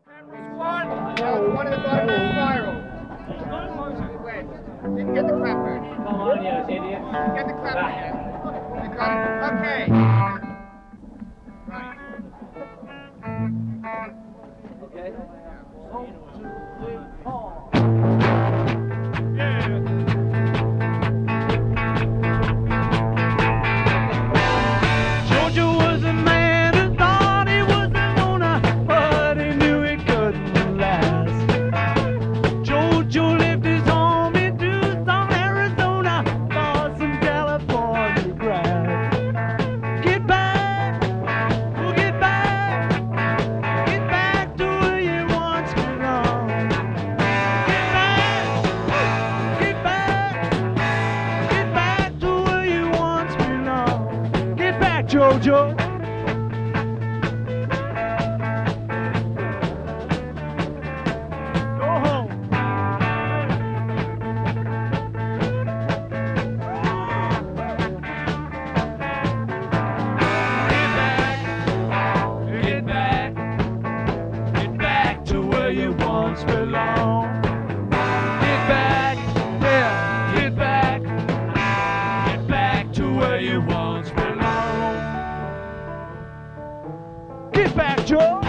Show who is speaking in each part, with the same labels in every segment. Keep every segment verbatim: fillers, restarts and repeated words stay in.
Speaker 1: One, uh, one of the bottom of the spiral. Didn't get the clapper.
Speaker 2: Come on, you idiot.
Speaker 1: Get the clapper yet. You got it? Okay. Right.
Speaker 2: Okay.
Speaker 3: Georgia was a man who thought he was the owner, but he knew he couldn't last. Georgia left his home in Tucson, Arizona, for some California grass. Get back, oh, get back, get back to where you once belonged. Get back, get back, get back to where you once belonged. Get back, Georgia. Go home. Get back, get back, get back to where you once belonged. Get back, yeah, get back, get back to where you once belonged. Get back, George.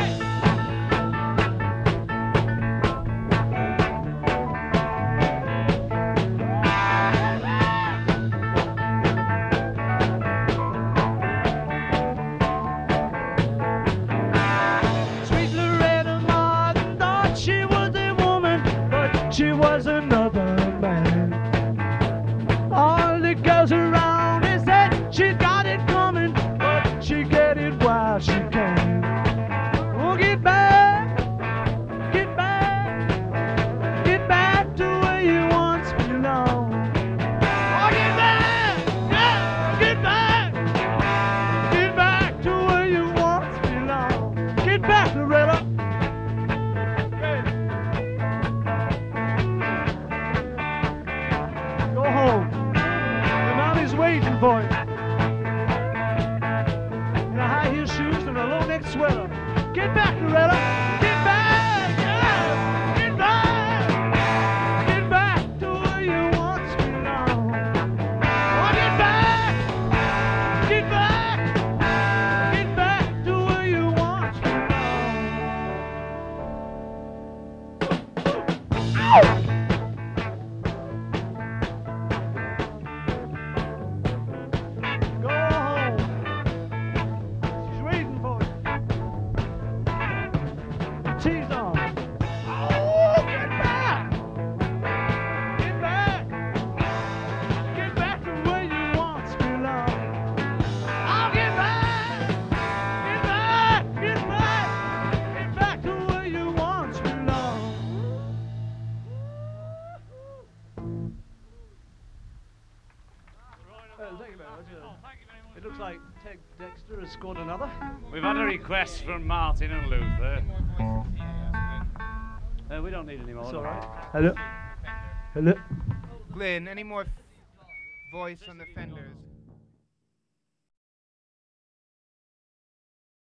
Speaker 3: Sweet Loretta Martin thought she was a woman, but she was another man. All the girls around her said she got it coming, but she get it while she can. Oh, get back, get back, get back to where you once belonged. Oh, get back, yeah, get back, get back to where you once belonged. Get back, Loretta. Go home. Your mommy's waiting for you. In a high heel shoes and a low neck sweater. Get back, Loretta. Get back. Yeah. Get back. Get back to where you once belonged. Oh, get back. Get back. Get back to where you once belonged. Ow! Go home. She's waiting for you. Tease on. Oh, get back. Get back. Get back to where you once belonged. Oh, get back. Get back. Get back. Get back to where you once belonged. Well, thank you very much. Uh, It looks like Ted Dexter has scored another.
Speaker 4: We've had a request from Martin and Luther.
Speaker 3: Uh, we don't need any more. It's all right. Hello. Hello.
Speaker 1: Glenn, any more f- voice on the Fenders?